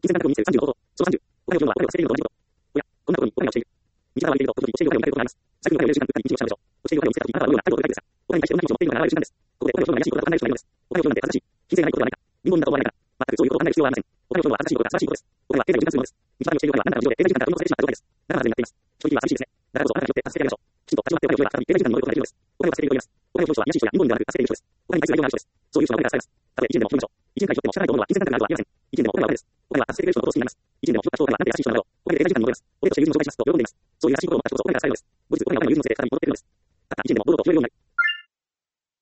金銭感覚を見せる30の方法。その30。おはよう今日は我々は捨てているのと同じこと。おや、こんなことにお金をしている。右側は言っていると、時々教えるおはようを迎えることがあります。最近のおはようを練習時間うっかり一日をしたのでしょう。教えるおはようを見せたとき、あなたはどうような態度を描いているですか。お金に対してどんな気持ちを持っているのかが現れる瞬間です。ここでおはよう今日の怪しいことがわからない人がいるのです。おはよう今日なんて正しい。金銭がないことではないか。貧乏人だと思わないから。全くそういうことを考える必要はありません。おはよう今日は正しいことが正しいことです。お金は経済を循環するものです。道端をしているお金は何らかの事情で経済循環から取り残されてしまった状態です。だからまずになっています。人々は寂しいですね。だからこそあなたによって助けてあげましょう。きちんと立ち回っておはよう今日は再び経済循環に乗ることができるのです。おはようは捨てていると言います。おはよう人は卑しい人や貧乏人ではなく助けている人です。お金に対する愛情がある人です。そういう人がお金が与えます。たとえ一年でも一年でも一年間にとっても社会と思うのは金銭感覚があるとは言えません。一年でもお金はお金です。お金は助けてくれる人のことを好きになります。一年でも人たちとお金は何で優しい人なのだろう。お金で経済循環に戻ります。お金として友人を紹介しますと喜んでいます。そういう優しい